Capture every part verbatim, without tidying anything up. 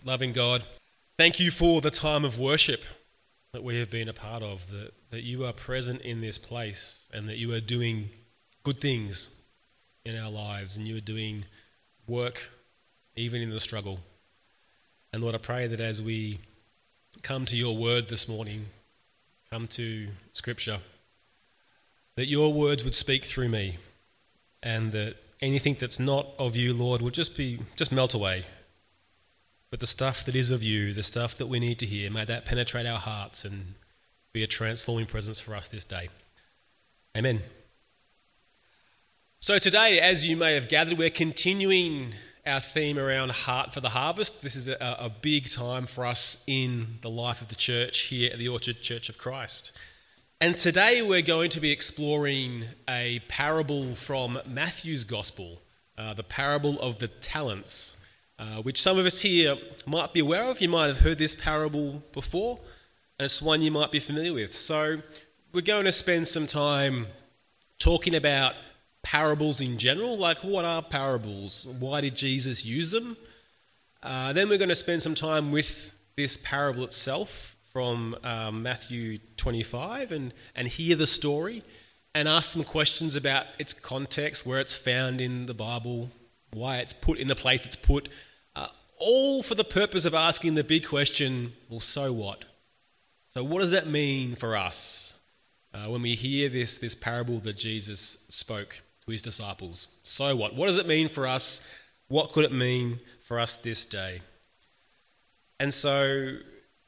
Loving God, thank you for the time of worship that we have been a part of, that, that you are present in this place and that you are doing good things in our lives and you are doing work even in the struggle. And Lord, I pray that as we come to your word this morning, come to Scripture, that your words would speak through me and that anything that's not of you, Lord, would just be just melt away. But the stuff that is of you, the stuff that we need to hear, may that penetrate our hearts and be a transforming presence for us this day. Amen. So today, as you may have gathered, we're continuing our theme around Heart for the Harvest. This is a, a big time for us in the life of the church here at the Orchard Church of Christ. And today we're going to be exploring a parable from Matthew's Gospel, uh, the parable of the talents. Uh, which some of us here might be aware of. You might have heard this parable before, and it's one you might be familiar with. So we're going to spend some time talking about parables in general, like what are parables? Why did Jesus use them? Uh, then we're going to spend some time with this parable itself from um, Matthew twenty-five and, and hear the story and ask some questions about its context, where it's found in the Bible, why it's put in the place it's put, uh, all for the purpose of asking the big question, well, so what? So what does that mean for us uh, when we hear this, this parable that Jesus spoke to his disciples? So what? What does it mean for us? What could it mean for us this day? And so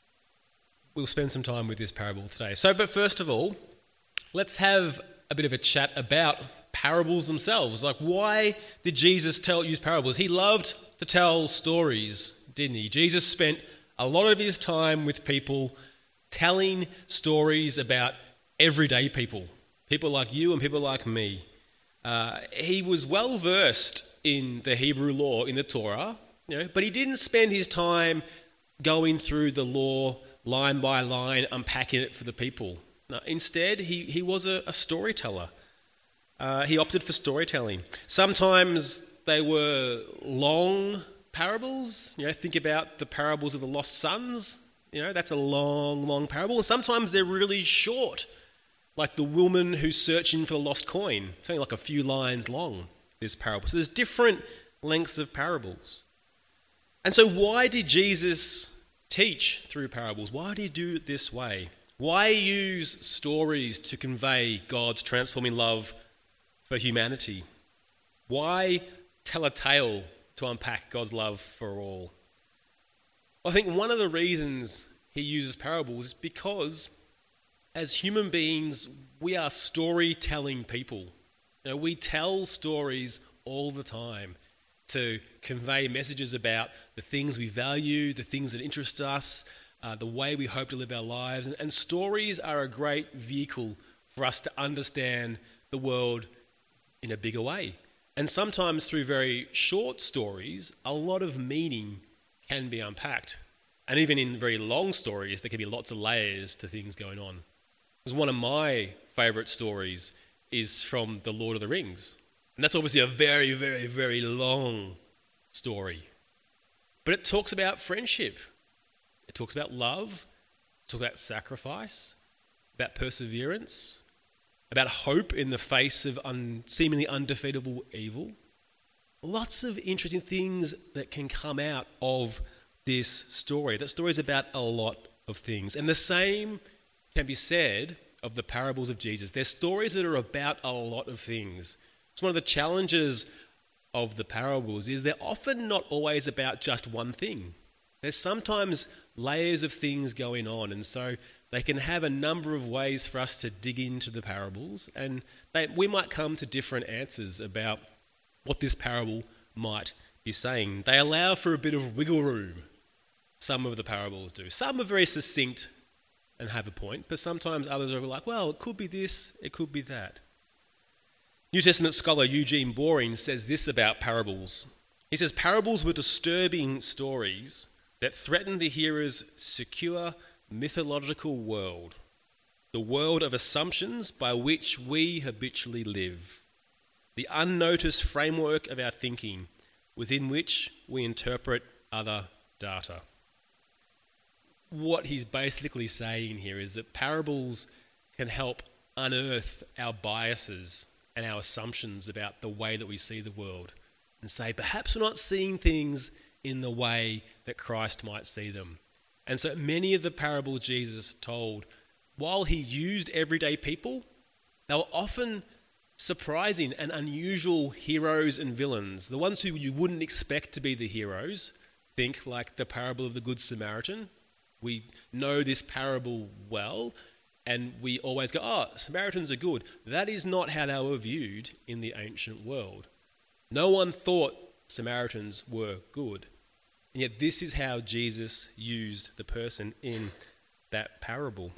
we'll spend some time with this parable today. So, but first of all, let's have a bit of a chat about parables themselves. Like, why did Jesus tell use parables? He loved to tell stories, didn't he? Jesus spent a lot of his time with people telling stories about everyday people, people like you and people like me. Uh, he was well versed in the Hebrew law, in the Torah, you know, but he didn't spend his time going through the law line by line, unpacking it for the people. No, instead, he, he was a, a storyteller. Uh, he opted for storytelling. Sometimes they were long parables. You know, think about the parables of the lost sons. You know, that's a long, long parable. And sometimes they're really short, like the woman who's searching for the lost coin. It's only like a few lines long, this parable. So there's different lengths of parables. And so why did Jesus teach through parables? Why did he do it this way? Why use stories to convey God's transforming love for humanity? Why tell a tale to unpack God's love for all? I think one of the reasons he uses parables is because as human beings, we are storytelling people. You know, we tell stories all the time to convey messages about the things we value, the things that interest us, uh, the way we hope to live our lives. And, and stories are a great vehicle for us to understand the world in a bigger way. And sometimes through very short stories, a lot of meaning can be unpacked. And even in very long stories, there can be lots of layers to things going on. Because one of my favourite stories is from The Lord of the Rings. And that's obviously a very, very, very long story. But it talks about friendship. It talks about love. It talks about sacrifice, about perseverance, about hope in the face of un- seemingly undefeatable evil. Lots of interesting things that can come out of this story. That story is about a lot of things. And the same can be said of the parables of Jesus. They're stories that are about a lot of things. It's one of the challenges of the parables is they're often not always about just one thing. There's sometimes layers of things going on, and so they can have a number of ways for us to dig into the parables, and they, we might come to different answers about what this parable might be saying. They allow for a bit of wiggle room, some of the parables do. Some are very succinct and have a point, but sometimes others are like, well, it could be this, it could be that. New Testament scholar Eugene Boring says this about parables. He says, parables were disturbing stories that threatened the hearer's secure mythological world, the world of assumptions by which we habitually live, the unnoticed framework of our thinking within which we interpret other data. What he's basically saying here is that parables can help unearth our biases and our assumptions about the way that we see the world and say, perhaps we're not seeing things in the way that Christ might see them. And so many of the parables Jesus told, while he used everyday people, they were often surprising and unusual heroes and villains, the ones who you wouldn't expect to be the heroes. Think like the parable of the Good Samaritan. We know this parable well, and we always go, oh, Samaritans are good. That is not how they were viewed in the ancient world. No one thought Samaritans were good. And yet this is how Jesus used the person in that parable.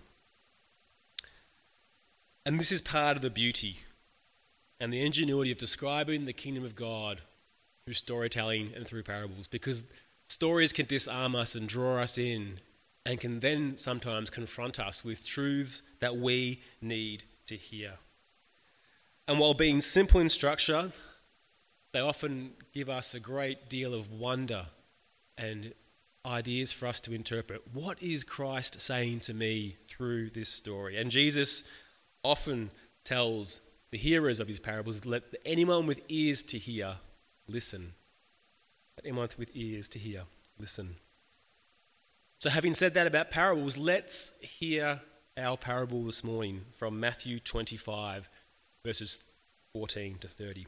And this is part of the beauty and the ingenuity of describing the kingdom of God through storytelling and through parables, because stories can disarm us and draw us in and can then sometimes confront us with truths that we need to hear. And while being simple in structure, they often give us a great deal of wonder and ideas for us to interpret. What is Christ saying to me through this story? And Jesus often tells the hearers of his parables, let anyone with ears to hear, listen. Let anyone with ears to hear, listen. So having said that about parables, let's hear our parable this morning from Matthew twenty-five, verses fourteen to thirty.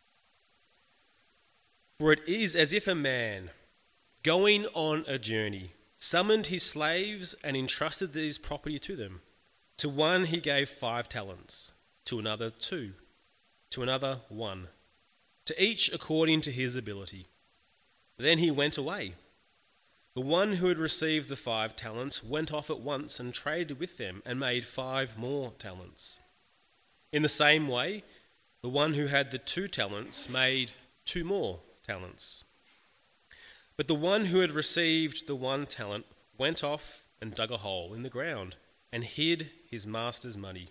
For it is as if a man, going on a journey, summoned his slaves and entrusted his property to them. To one he gave five talents, to another two, to another one, to each according to his ability. Then he went away. The one who had received the five talents went off at once and traded with them and made five more talents. In the same way, the one who had the two talents made two more talents. But the one who had received the one talent went off and dug a hole in the ground and hid his master's money.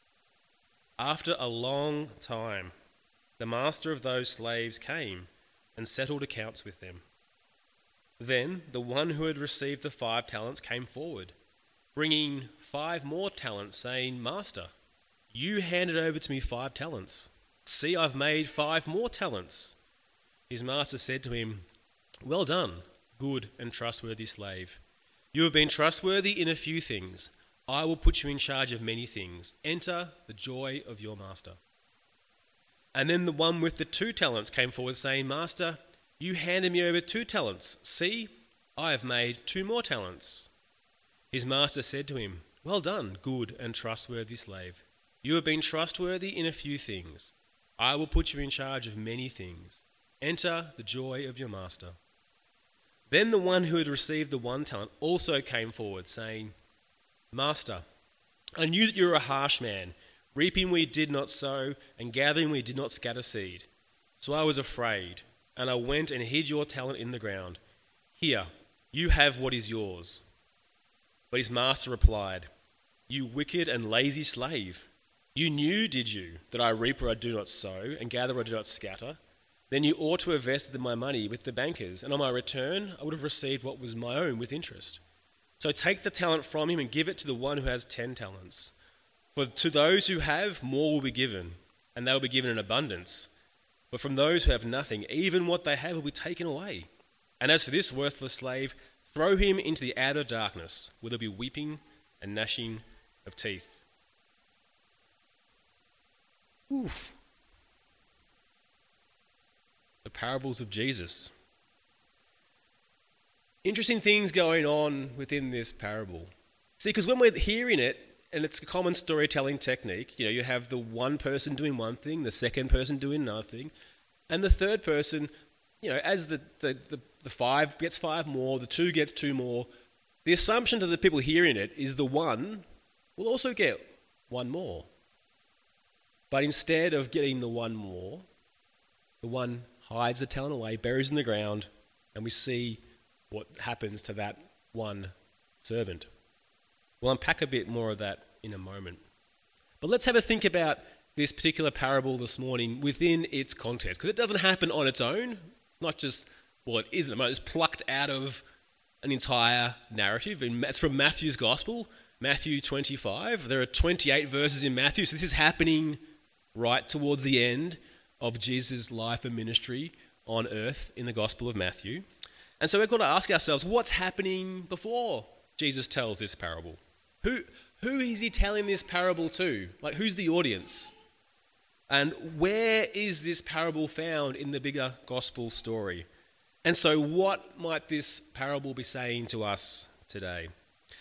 After a long time, the master of those slaves came and settled accounts with them. Then the one who had received the five talents came forward, bringing five more talents, saying, Master, you handed over to me five talents. See, I've made five more talents. His master said to him, Well done, good and trustworthy slave. You have been trustworthy in a few things. I will put you in charge of many things. Enter the joy of your master. And then the one with the two talents came forward, saying, Master, you handed me over two talents. See, I have made two more talents. His master said to him, Well done, good and trustworthy slave. You have been trustworthy in a few things. I will put you in charge of many things. Enter the joy of your master. Then the one who had received the one talent also came forward, saying, Master, I knew that you were a harsh man, reaping where you did not sow, and gathering where you did not scatter seed. So I was afraid, and I went and hid your talent in the ground. Here, you have what is yours. But his master replied, You wicked and lazy slave, you knew, did you, that I reap where I do not sow, and gather where I do not scatter? Then you ought to have vested my money with the bankers, and on my return I would have received what was my own with interest. So take the talent from him and give it to the one who has ten talents. For to those who have, more will be given, and they will be given in abundance. But from those who have nothing, even what they have will be taken away. And as for this worthless slave, throw him into the outer darkness, where there will be weeping and gnashing of teeth. Oof. The parables of Jesus. Interesting things going on within this parable. See, because when we're hearing it, and it's a common storytelling technique, you know, you have the one person doing one thing, the second person doing another thing, and the third person, you know, as the, the, the, the five gets five more, the two gets two more, the assumption to the people hearing it is the one will also get one more. But instead of getting the one more, the one hides the talent away, buries in the ground, and we see what happens to that one servant. We'll unpack a bit more of that in a moment. But let's have a think about this particular parable this morning within its context, because it doesn't happen on its own. It's not just, well, it isn't, it's plucked out of an entire narrative. It's from Matthew's Gospel, Matthew twenty-five. There are twenty-eight verses in Matthew, so this is happening right towards the end of Jesus' life and ministry on earth in the Gospel of Matthew. And so we've got to ask ourselves, what's happening before Jesus tells this parable? Who, who is he telling this parable to? Like, who's the audience? And where is this parable found in the bigger gospel story? And so what might this parable be saying to us today?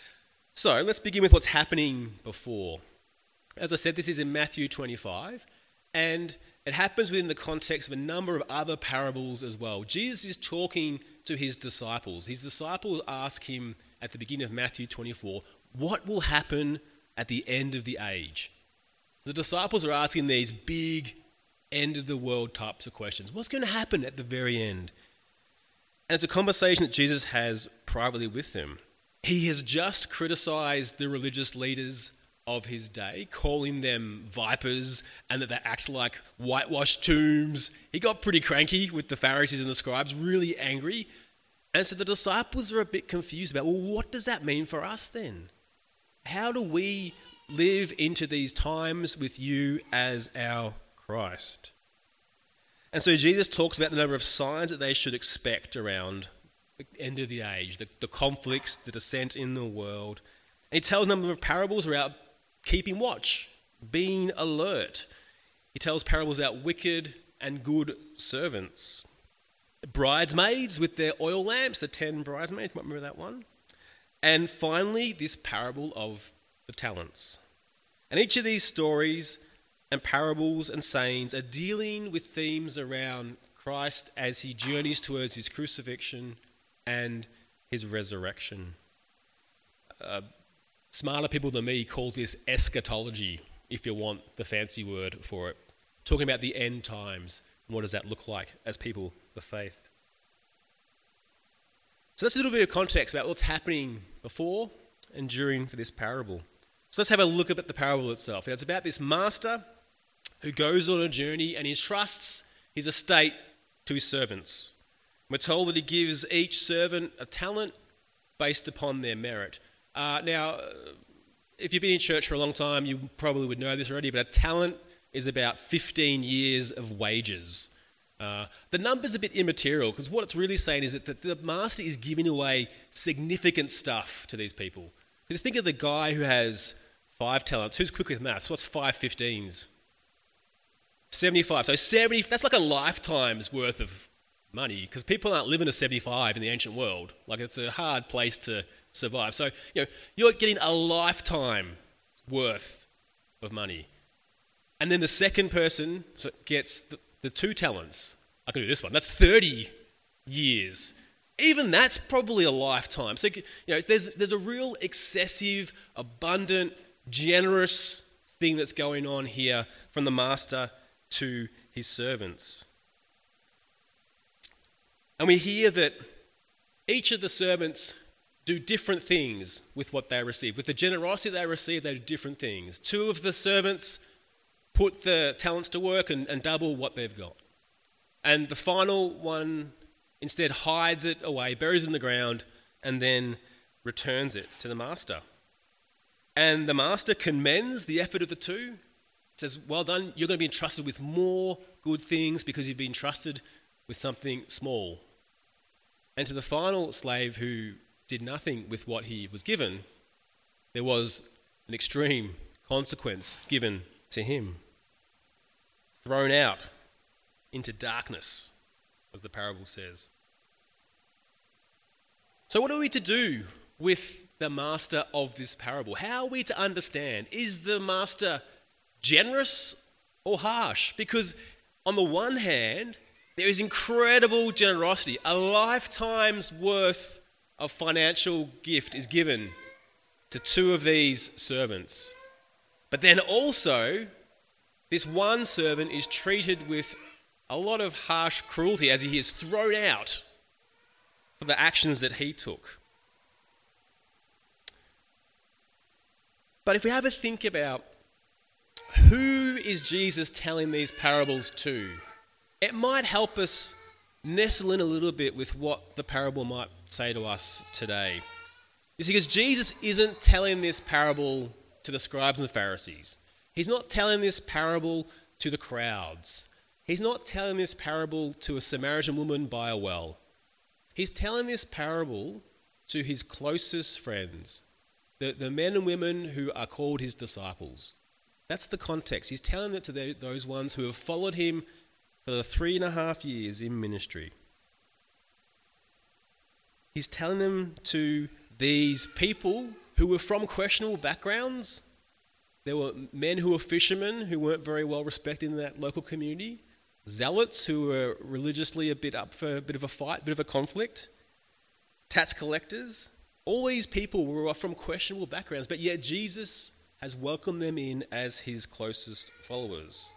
So let's begin with what's happening before. As I said, this is in Matthew twenty-five, and it happens within the context of a number of other parables as well. Jesus is talking to his disciples. His disciples ask him at the beginning of Matthew twenty-four, what will happen at the end of the age? The disciples are asking these big end-of-the-world types of questions. What's going to happen at the very end? And it's a conversation that Jesus has privately with them. He has just criticized the religious leaders of his day, calling them vipers and that they act like whitewashed tombs. He got pretty cranky with the Pharisees and the scribes, really angry. And so the disciples are a bit confused about, well, what does that mean for us then? How do we live into these times with you as our Christ? And so Jesus talks about the number of signs that they should expect around the end of the age, the, the conflicts, the dissent in the world. And he tells a number of parables about keeping watch, being alert. He tells parables about wicked and good servants. Bridesmaids with their oil lamps, the ten bridesmaids, you might remember that one. And finally, this parable of the talents. And each of these stories and parables and sayings are dealing with themes around Christ as he journeys towards his crucifixion and his resurrection. Uh, smarter people than me call this eschatology, if you want the fancy word for it. Talking about the end times and what does that look like as people of faith. So that's a little bit of context about what's happening before and during for this parable. So let's have a look at the parable itself. Now, it's about this master who goes on a journey and he entrusts his estate to his servants. We're told that he gives each servant a talent based upon their merit. Uh, now, if you've been in church for a long time, you probably would know this already, but a talent is about fifteen years of wages. Uh, the number's a bit immaterial because what it's really saying is that the, the master is giving away significant stuff to these people. Because think of the guy who has five talents. Who's quick with maths? What's five fifteens? seventy-five. So seventy, that's like a lifetime's worth of money because people aren't living to seventy-five in the ancient world. Like, it's a hard place to survive. So, you know, you're getting a lifetime worth of money. And then the second person gets the, the two talents. I can do this one. That's thirty years. Even that's probably a lifetime. So, you know, there's there's a real excessive, abundant, generous thing that's going on here from the master to his servants. And we hear that each of the servants do different things with what they receive. With the generosity they receive, they do different things. Two of the servants put the talents to work and, and double what they've got. And the final one instead hides it away, buries it in the ground, and then returns it to the master. And the master commends the effort of the two, says, well done, you're going to be entrusted with more good things because you've been entrusted with something small. And to the final slave who did nothing with what he was given, there was an extreme consequence given to him. Thrown out into darkness, as the parable says. So what are we to do with the master of this parable? How are we to understand? Is the master generous or harsh? Because on the one hand, there is incredible generosity. A lifetime's worth of financial gift is given to two of these servants. But then also, this one servant is treated with a lot of harsh cruelty as he is thrown out for the actions that he took. But if we have a think about who is Jesus telling these parables to, it might help us nestle in a little bit with what the parable might say to us today is because Jesus isn't telling this parable to the scribes and the Pharisees. He's not telling this parable to the crowds. He's not telling this parable to a Samaritan woman by a well. He's telling this parable to his closest friends, the, the men and women who are called his disciples. That's the context. He's telling it to the, those ones who have followed him for the three and a half years in ministry. He's telling them to these people who were from questionable backgrounds. There were men who were fishermen who weren't very well respected in that local community. Zealots who were religiously a bit up for a bit of a fight, a bit of a conflict. Tax collectors. All these people were from questionable backgrounds, but yet Jesus has welcomed them in as his closest followers.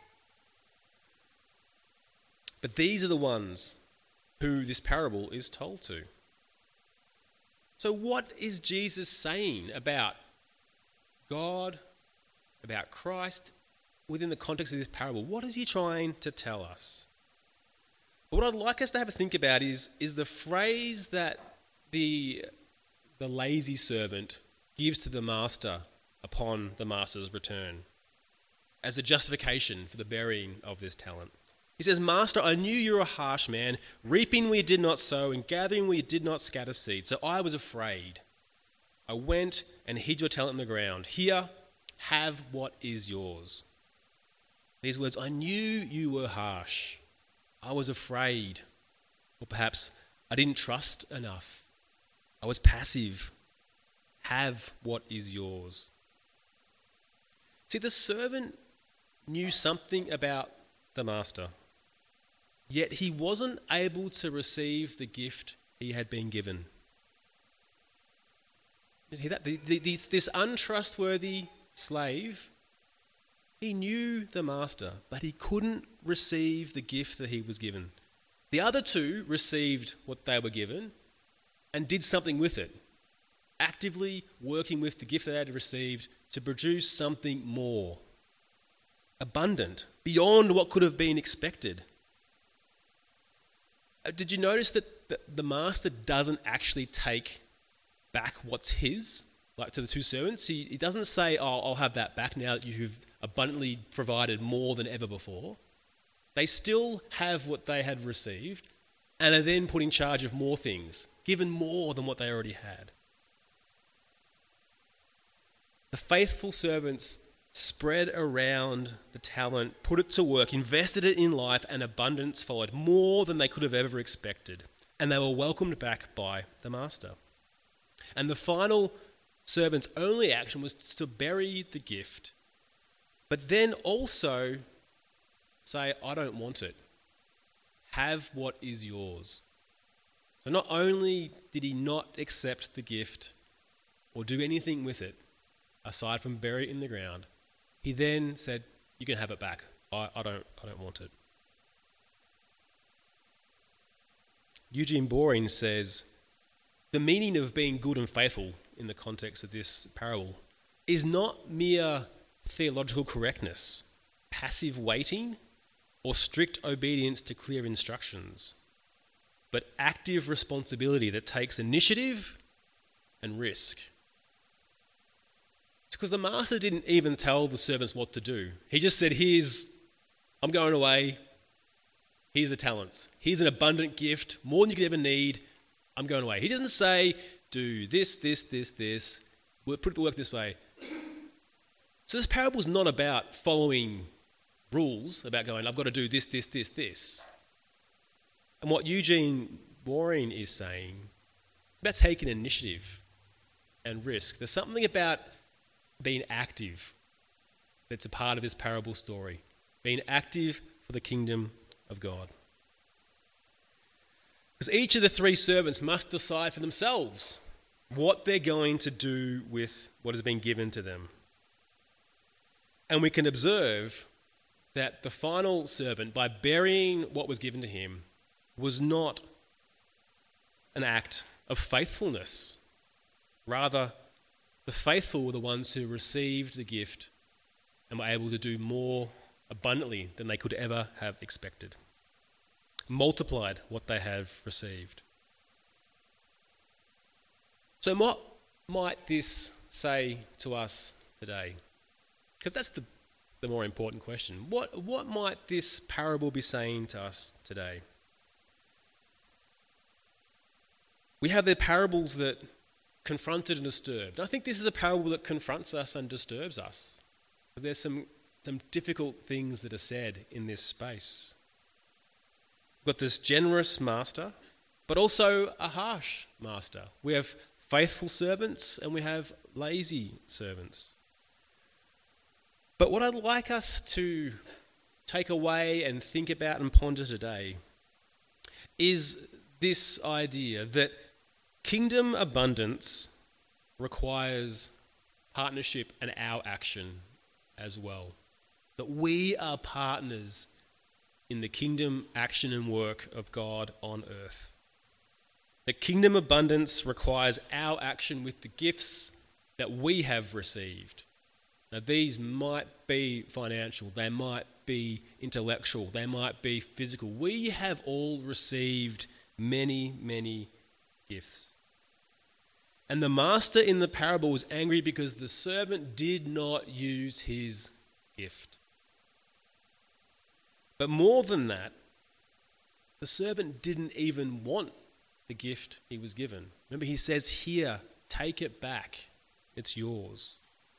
But these are the ones who this parable is told to. So what is Jesus saying about God, about Christ, within the context of this parable? What is he trying to tell us? What I'd like us to have a think about is, is the phrase that the, the lazy servant gives to the master upon the master's return as a justification for the burying of this talent. He says, "Master, I knew you were a harsh man, reaping where you did not sow and gathering where you did not scatter seed. So I was afraid. I went and hid your talent in the ground. Here, have what is yours." These words, I knew you were harsh. I was afraid. Or perhaps I didn't trust enough. I was passive. Have what is yours. See, the servant knew something about the master, yet he wasn't able to receive the gift he had been given. You hear that? The, the, the, this untrustworthy slave, he knew the master, but he couldn't receive the gift that he was given. The other two received what they were given and did something with it, actively working with the gift they had received to produce something more, abundant, beyond what could have been expected. Did you notice that the, the master doesn't actually take back what's his, like to the two servants? He, he doesn't say, oh, I'll have that back now that you've abundantly provided more than ever before. They still have what they had received and are then put in charge of more things, given more than what they already had. The faithful servants spread around the talent, put it to work, invested it in life, and abundance followed, more than they could have ever expected. And they were welcomed back by the master. And the final servant's only action was to bury the gift, but then also say, I don't want it. Have what is yours. So not only did he not accept the gift or do anything with it, aside from bury it in the ground, he then said, you can have it back. I, I don't I don't want it. Eugene Boring says, the meaning of being good and faithful in the context of this parable is not mere theological correctness, passive waiting, or strict obedience to clear instructions, but active responsibility that takes initiative and risk. It's because the master didn't even tell the servants what to do. He just said, here's, I'm going away, here's the talents, here's an abundant gift, more than you could ever need, I'm going away. He doesn't say, do this, this, this, this, put it to work this way. So this parable is not about following rules, about going, I've got to do this, this, this, this. And what Eugene Boring is saying, about taking initiative and risk. There's something about being active that's a part of this parable story. Being active for the kingdom of God. Because each of the three servants must decide for themselves what they're going to do with what has been given to them. And we can observe that the final servant, by burying what was given to him, was not an act of faithfulness. Rather, the faithful were the ones who received the gift and were able to do more abundantly than they could ever have expected. Multiplied what they have received. So what might this say to us today? Because that's the, the more important question. What, what might this parable be saying to us today? We have the parables that confronted and disturbed. I think this is a parable that confronts us and disturbs us. Because there's some, some difficult things that are said in this space. We've got this generous master, but also a harsh master. We have faithful servants and we have lazy servants. But what I'd like us to take away and think about and ponder today is this idea that kingdom abundance requires partnership and our action as well. That we are partners in the kingdom action and work of God on earth. That kingdom abundance requires our action with the gifts that we have received. Now, these might be financial, they might be intellectual, they might be physical. We have all received many, many gifts. And the master in the parable was angry because the servant did not use his gift. But more than that, the servant didn't even want the gift he was given. Remember, he says here, take it back, it's yours.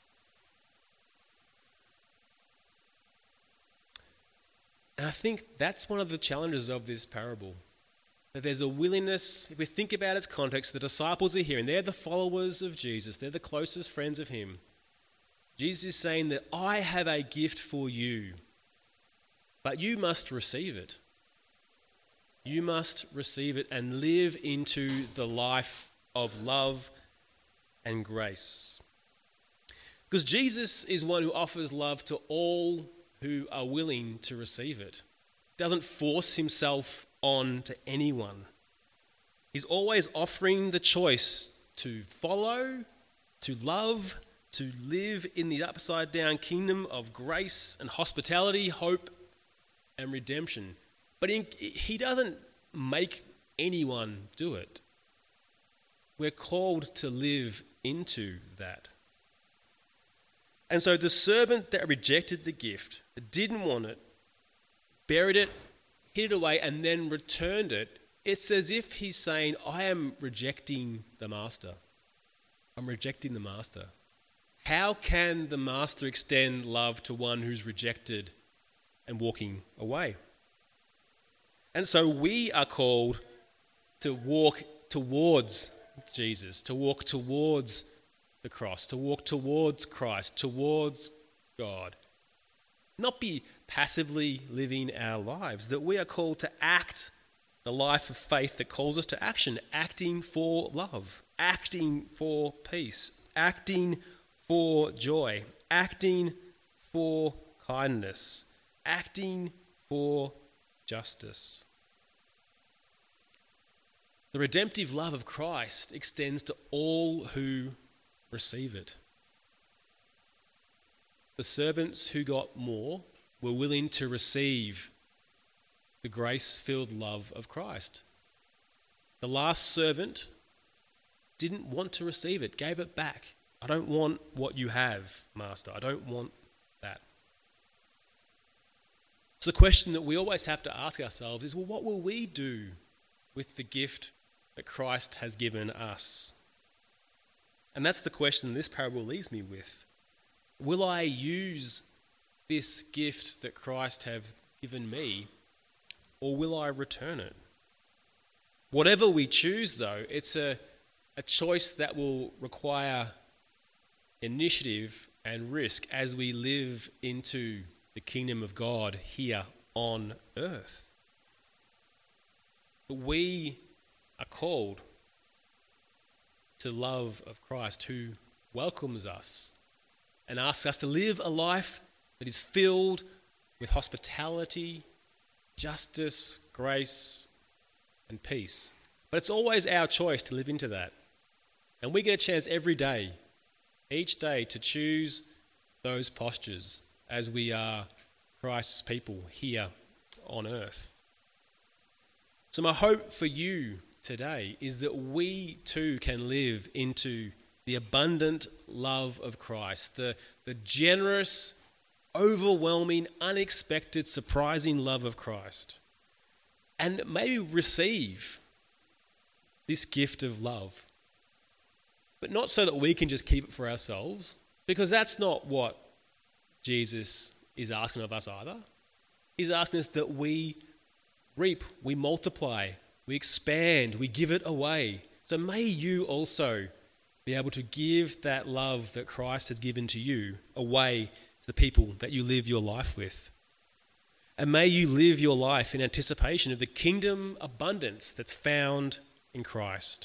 And I think that's one of the challenges of this parable. That there's a willingness, if we think about its context, the disciples are here and they're the followers of Jesus. They're the closest friends of him. Jesus is saying that I have a gift for you, but you must receive it. You must receive it and live into the life of love and grace. Because Jesus is one who offers love to all who are willing to receive it. He doesn't force himself on to anyone. He's always offering the choice to follow, to love, to live in the upside down kingdom of grace and hospitality, hope and redemption. But he, he doesn't make anyone do it. We're called to live into that. And so the servant that rejected the gift, that didn't want it, buried it, hid it away, and then returned it, it's as if he's saying, I am rejecting the master. I'm rejecting the master. How can the master extend love to one who's rejected and walking away? And so we are called to walk towards Jesus, to walk towards the cross, to walk towards Christ, towards God. Not be passively living our lives, that we are called to act the life of faith that calls us to action, acting for love, acting for peace, acting for joy, acting for kindness, acting for justice. The redemptive love of Christ extends to all who receive it. The servants who got more were willing to receive the grace-filled love of Christ. The last servant didn't want to receive it, gave it back. I don't want what you have, Master. I don't want that. So the question that we always have to ask ourselves is, well, what will we do with the gift that Christ has given us? And that's the question this parable leaves me with. Will I use this gift that Christ has given me, or will I return it? Whatever we choose, though, it's a, a choice that will require initiative and risk as we live into the kingdom of God here on earth. But we are called to love of Christ, who welcomes us and asks us to live a life that is filled with hospitality, justice, grace, and peace. But it's always our choice to live into that. And we get a chance every day, each day, to choose those postures as we are Christ's people here on earth. So my hope for you today is that we too can live into the abundant love of Christ, the, the generous, overwhelming, unexpected, surprising love of Christ, and maybe receive this gift of love. But not so that we can just keep it for ourselves, because that's not what Jesus is asking of us either. He's asking us that we reap, we multiply, we expand, we give it away. So may you also be able to give that love that Christ has given to you away to the people that you live your life with. And may you live your life in anticipation of the kingdom abundance that's found in Christ.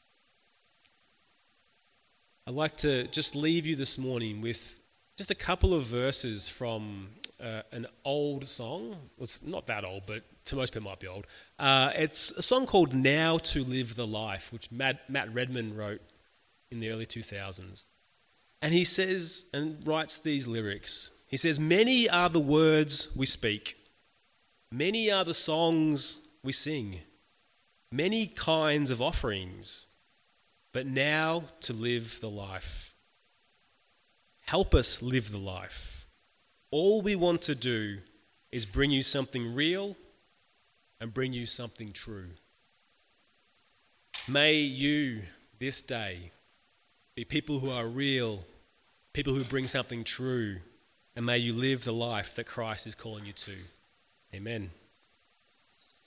I'd like to just leave you this morning with just a couple of verses from uh, an old song. Well, it's not that old, but to most people it might be old. Uh, it's a song called Now to Live the Life, which Matt, Matt Redman wrote in the early two thousands. And he says and writes these lyrics. He says, "Many are the words we speak. Many are the songs we sing. Many kinds of offerings. But now to live the life. Help us live the life. All we want to do is bring you something real and bring you something true." May you this day be people who are real, people who bring something true, and may you live the life that Christ is calling you to. Amen.